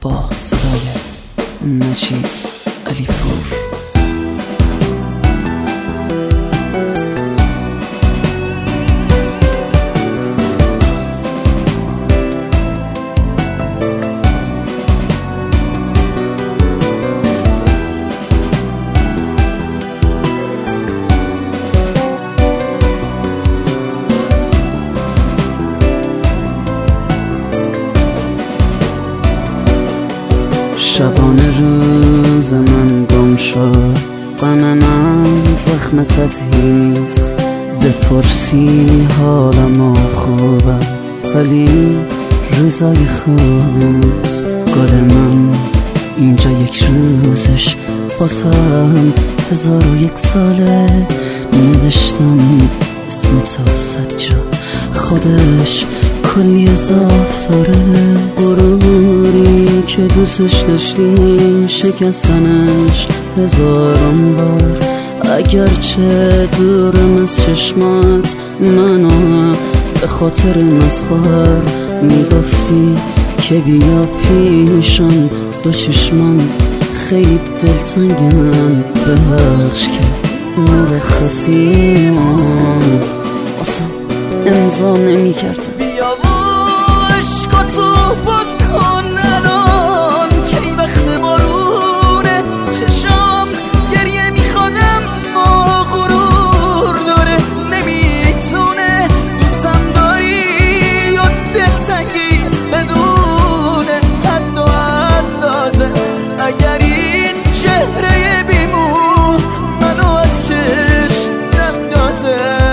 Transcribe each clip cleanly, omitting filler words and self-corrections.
با صدای مجید علیپور. شبانه روز من گم شد، غم من زخم سطحی نیست. بپرسی حالم خوبم ولی روزای خوب نیست. گل من اینجا یک روزش واسم 1001 ساله. نوشتم اسم تو 100 جا، خودش کلی اضاف داره. غروری که دوستش داشتیم شکستنش 1000 بار. اگرچه دورم از چشمات منو به خاطر مسبار میگفتی که بیا پیشم، دو چشمم خیلی دلتنگن. ببخش که مرخصیمم واسم امضا نمی کردم. بیا و عشقاتو بکن الان که این وقت بارونه. چشام گریه میخوادم ما غرور داره نمیتونه. دوستم داری یا دلتنگی بدون حد و اندازه. اگر این چهره بیمو منو از چشم نندازه.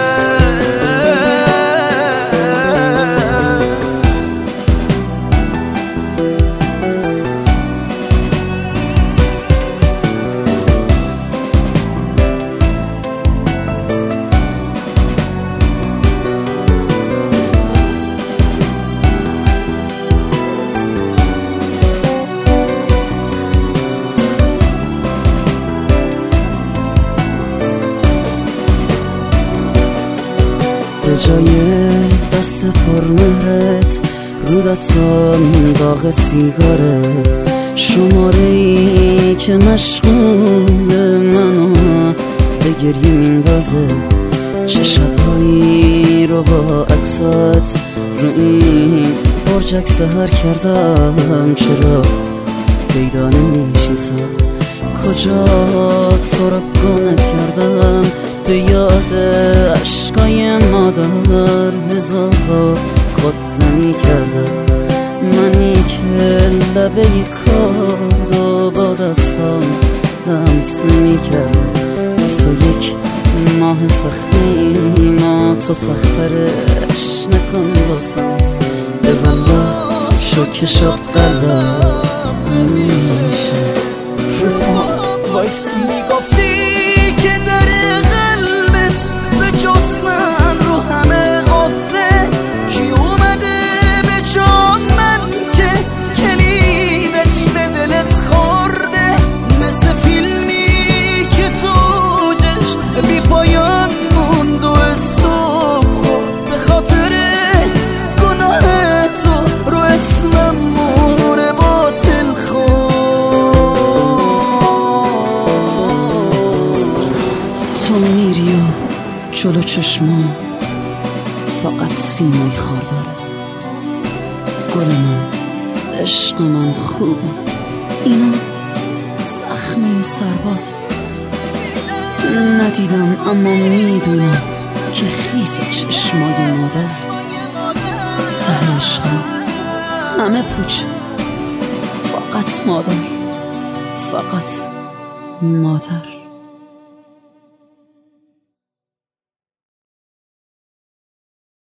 به جای دست پرمهرت رو دستم داغ سیگاره. شماره‌ای که مشغول منو به گریه میندازه. چه شبهایی رو با عکسات رو این برجک سحر کردم. چرا پیدا نمیشی تو؟ کجا تو رو گمت کردم؟ به یاد عشقای مادر 1000 خودزنی کردم. منی که لبه کارو با دستم لمس نمی کردم. 21 ماه سختی ما تو سخترش نکن باسم. به والله شوکه شد قلبم نمیشه رو وایسی. میگفتی که در قلبت به جز من رو همه غفله. کی اومده به جان من که کلیدش به دلت خورده؟ مثل فیلمی که تو جش بی پایان موند و استوب خورد. به خاطر گناه تو رو اسمم مور باطل خورد. تو میری و جلو چشمام فقط سیمای خار داره. گل من عشق من خوبه، اینا زخمی سربازه. ندیدم اما میدونم که خیس چشمای مادر ته عشقم همه پوچه. فقط مادر، فقط مادر.